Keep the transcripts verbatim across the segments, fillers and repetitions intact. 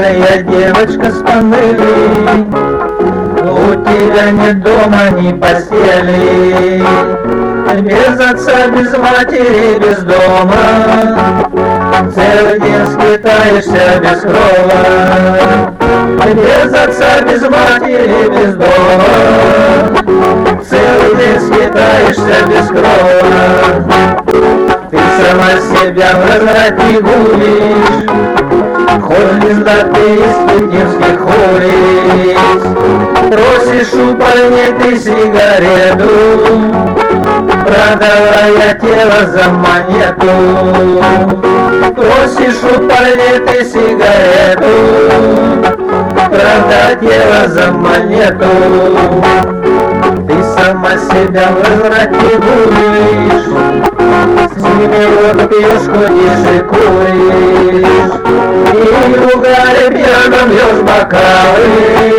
Милая девочка с панели, у тебя нет дома, ни постели, без отца, без матери, без дома, целый день скитаешься без крова. Без отца, без матери, без дома, целый день скитаешься без крова. Ты сама себя выбрать не будешь, ходишь да ты из пекинских улиц, просишь у парней ты сигарету, продавая тело за монету. Просишь у парней ты сигарету, продать тело за монету. Ты сама себя возврать не будешь, с ними вот пьешь, ходишь и куришь, и в угаре пьяном льешь бокалы,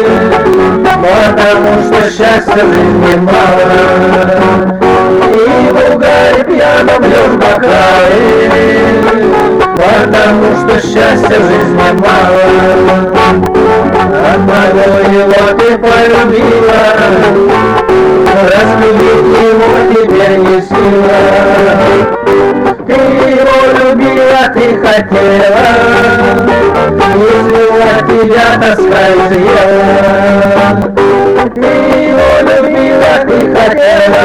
потому что счастья в жизни мало. И в угаре пьяном льешь бокалы, потому что счастья в жизни мало. Одного его ты полюбила, разлюбить его теперь не сила. Ты его любила, ты хотела, извела тебя тоска изъела. Ты его любила, ты хотела,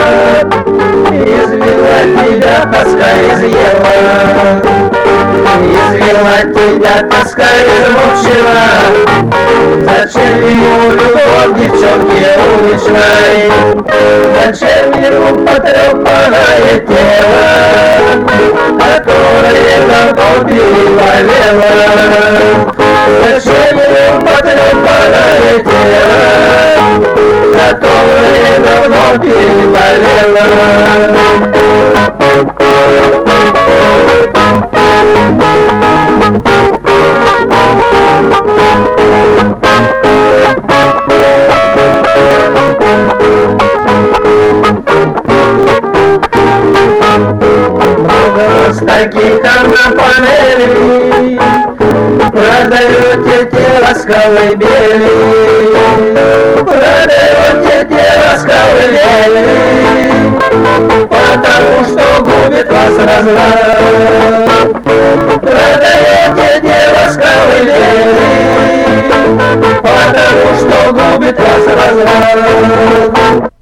извела тебя тоска изъела. Извела тебя тоска измучила, зачем ему любовь девчонки уличной? Зачем ему потрепанное тело, которое давно переболело? Зачем ему потрепанное тело, которое давно переболело? Таких там на панели продаете тело с колыбели, продаете тело с колыбели, потому что губит вас разлад. Продаете тело с колыбели, потому что губит вас разлад.